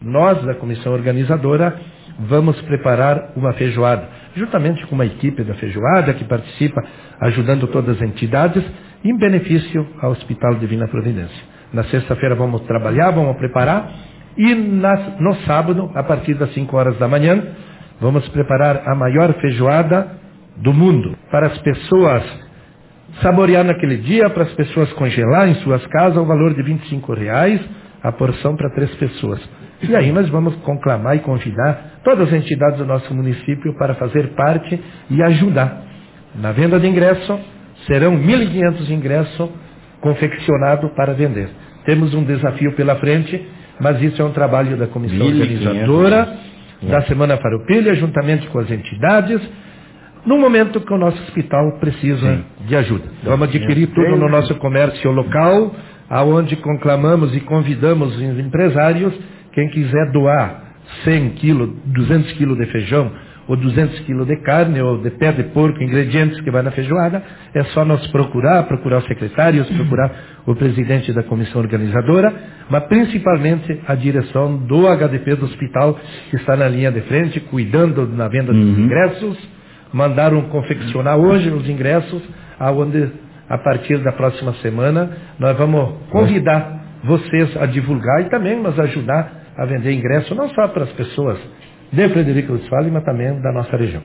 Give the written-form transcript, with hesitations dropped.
Nós, da comissão organizadora, vamos preparar uma feijoada, juntamente com uma equipe da feijoada que participa, ajudando todas as entidades, em benefício ao Hospital Divina Providência. Na sexta-feira vamos trabalhar, vamos preparar, e no sábado, a partir das 5 horas da manhã, vamos preparar a maior feijoada do mundo, para as pessoas saborear naquele dia, para as pessoas congelar em suas casas, o valor de R$ 25, a porção para 3 pessoas. E aí nós vamos conclamar e convidar todas as entidades do nosso município para fazer parte e ajudar. Na venda de ingresso, serão 1.500 ingressos confeccionados para vender. Temos um desafio pela frente, mas isso é um trabalho da comissão organizadora, da Semana Farroupilha, juntamente com as entidades, no momento que o nosso hospital precisa de ajuda. Vamos adquirir tudo no nosso comércio local, aonde conclamamos e convidamos os empresários. Quem quiser doar 100 quilos, 200 quilos de feijão, ou 200 quilos de carne, ou de pé de porco, ingredientes que vai na feijoada, é só nos procurar os secretários, procurar o presidente da comissão organizadora, mas principalmente a direção do HDP do hospital, que está na linha de frente, cuidando na venda dos ingressos. Mandaram confeccionar hoje os ingressos, aonde a partir da próxima semana nós vamos convidar vocês a divulgar e também nos ajudar a vender ingresso, não só para as pessoas de Frederico Westphalen, mas também da nossa região.